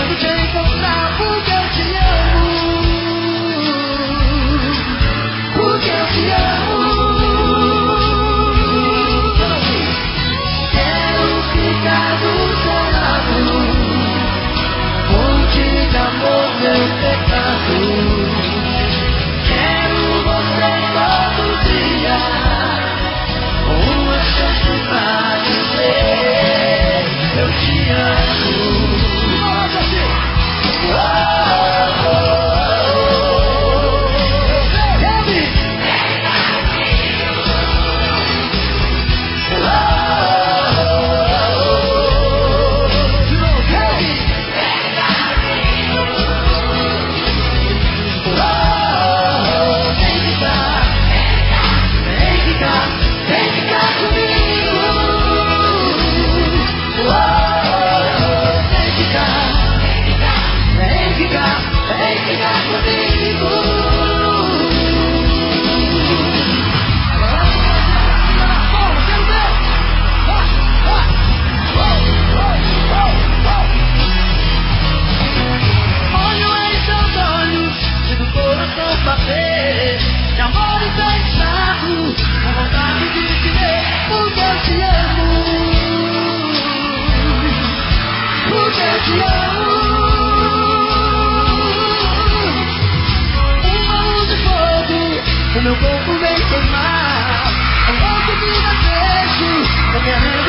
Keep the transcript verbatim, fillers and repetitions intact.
querendo te encontrar porque eu te amo. Porque eu te amo. Quero ficar do seu lado. Fonte de amor, meu pecado. Quero você todo dia. Uma chance pra dizer eu te amo. Oh, oh, oh, oh. Baby. Oh, oh, oh. Baby. Oh, vem ficar, vem ficar, vem ficar comigo. Oh, vem ficar, vem ficar, vem ficar comigo. Olho em seus olhos, sinto o coração bater. De amor infectado, com vontade de te ver, porque eu te amo. Porque eu te amo. Uma luz de fogo, o meu corpo vem queimar. É louco de desejo, na minha